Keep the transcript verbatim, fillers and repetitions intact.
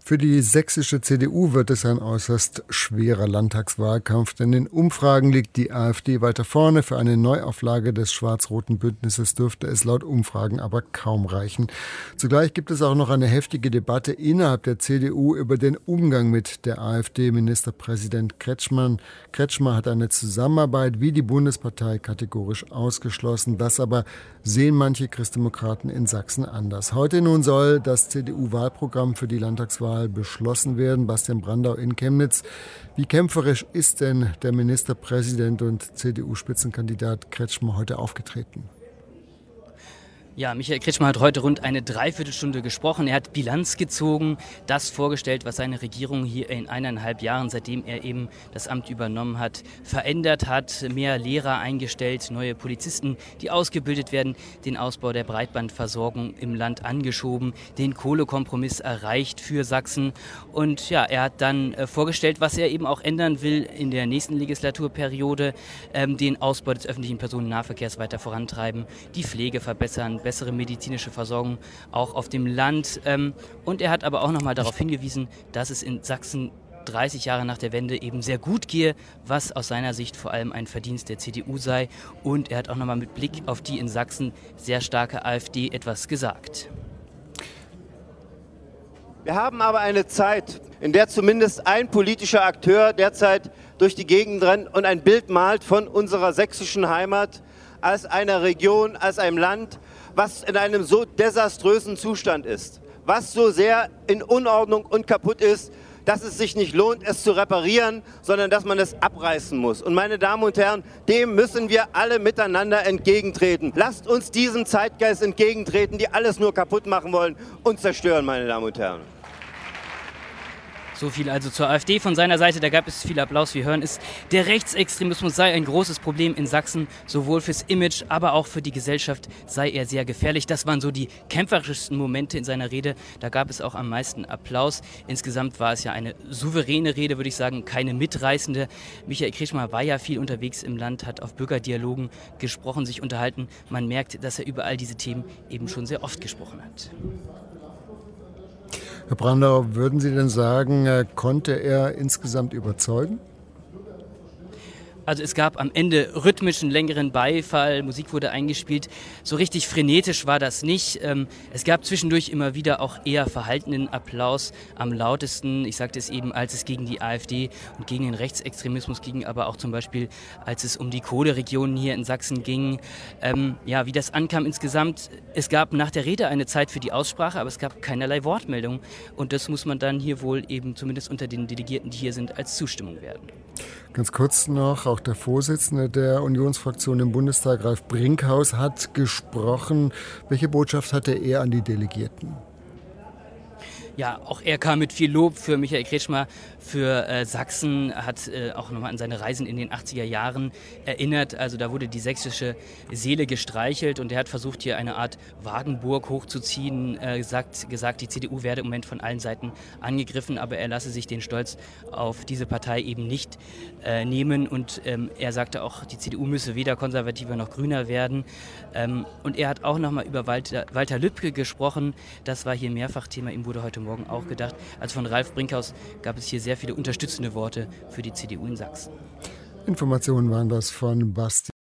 Für die sächsische C D U wird es ein äußerst schwerer Landtagswahlkampf, denn in Umfragen liegt die AfD weiter vorne. Für eine Neuauflage des schwarz-roten Bündnisses dürfte es laut Umfragen aber kaum reichen. Zugleich gibt es auch noch eine heftige Debatte innerhalb der C D U über den Umgang mit der AfD. Ministerpräsident Kretschmann, Kretschmer hat eine Zusammenarbeit wie die Bundespartei kategorisch ausgeschlossen. Das aber sehen manche Christdemokraten in Sachsen anders. Heute nun soll das C D U-Wahlprogramm für die Landtagswahl beschlossen werden. Bastian Brandau in Chemnitz. Wie kämpferisch ist denn der Ministerpräsident und C D U-Spitzenkandidat Kretschmer heute aufgetreten? Ja, Michael Kretschmer hat heute rund eine Dreiviertelstunde gesprochen. Er hat Bilanz gezogen, das vorgestellt, was seine Regierung hier in eineinhalb Jahren, seitdem er eben das Amt übernommen hat, verändert hat. Mehr Lehrer eingestellt, neue Polizisten, die ausgebildet werden, den Ausbau der Breitbandversorgung im Land angeschoben, den Kohlekompromiss erreicht für Sachsen. Und ja, er hat dann äh, vorgestellt, was er eben auch ändern will in der nächsten Legislaturperiode, ähm, den Ausbau des öffentlichen Personennahverkehrs weiter vorantreiben, die Pflege verbessern, bessere medizinische Versorgung auch auf dem Land. Und er hat aber auch noch mal darauf hingewiesen, dass es in Sachsen dreißig Jahre nach der Wende eben sehr gut gehe, was aus seiner Sicht vor allem ein Verdienst der C D U sei. Und er hat auch noch mal mit Blick auf die in Sachsen sehr starke AfD etwas gesagt. Wir haben aber eine Zeit, in der zumindest ein politischer Akteur derzeit durch die Gegend rennt und ein Bild malt von unserer sächsischen Heimat als einer Region, als einem Land, was in einem so desaströsen Zustand ist, was so sehr in Unordnung und kaputt ist, dass es sich nicht lohnt, es zu reparieren, sondern dass man es abreißen muss. Und meine Damen und Herren, dem müssen wir alle miteinander entgegentreten. Lasst uns diesem Zeitgeist entgegentreten, die alles nur kaputt machen wollen und zerstören, meine Damen und Herren. So viel also zur AfD von seiner Seite, da gab es viel Applaus. Wir hören es, der Rechtsextremismus sei ein großes Problem in Sachsen, sowohl fürs Image, aber auch für die Gesellschaft sei er sehr gefährlich. Das waren so die kämpferischsten Momente in seiner Rede, da gab es auch am meisten Applaus. Insgesamt war es ja eine souveräne Rede, würde ich sagen, keine mitreißende. Michael Kretschmer war ja viel unterwegs im Land, hat auf Bürgerdialogen gesprochen, sich unterhalten. Man merkt, dass er über all diese Themen eben schon sehr oft gesprochen hat. Herr Brandau, würden Sie denn sagen, konnte er insgesamt überzeugen? Also es gab am Ende rhythmischen, längeren Beifall, Musik wurde eingespielt. So richtig frenetisch war das nicht. Es gab zwischendurch immer wieder auch eher verhaltenen Applaus. Am lautesten, ich sagte es eben, als es gegen die AfD und gegen den Rechtsextremismus ging, aber auch zum Beispiel, als es um die Kohleregionen hier in Sachsen ging. Ähm, ja, wie das ankam insgesamt. Es gab nach der Rede eine Zeit für die Aussprache, aber es gab keinerlei Wortmeldung. Und das muss man dann hier wohl eben zumindest unter den Delegierten, die hier sind, als Zustimmung werden. Ganz kurz noch, auch der Vorsitzende der Unionsfraktion im Bundestag, Ralf Brinkhaus, hat gesprochen. Welche Botschaft hatte er an die Delegierten? Ja, auch er kam mit viel Lob für Michael Kretschmer, für äh, Sachsen, hat äh, auch nochmal an seine Reisen in den achtziger Jahren erinnert. Also da wurde die sächsische Seele gestreichelt und er hat versucht, hier eine Art Wagenburg hochzuziehen, äh, gesagt, gesagt, die C D U werde im Moment von allen Seiten angegriffen, aber er lasse sich den Stolz auf diese Partei eben nicht äh, nehmen. Und ähm, er sagte auch, die C D U müsse weder konservativer noch grüner werden. Ähm, und er hat auch nochmal über Walter, Walter Lübcke gesprochen. Das war hier mehrfach Thema, ihm wurde heute Morgen auch gedacht. Also von Ralf Brinkhaus gab es hier sehr viele unterstützende Worte für die C D U in Sachsen. Informationen waren das von Bastian.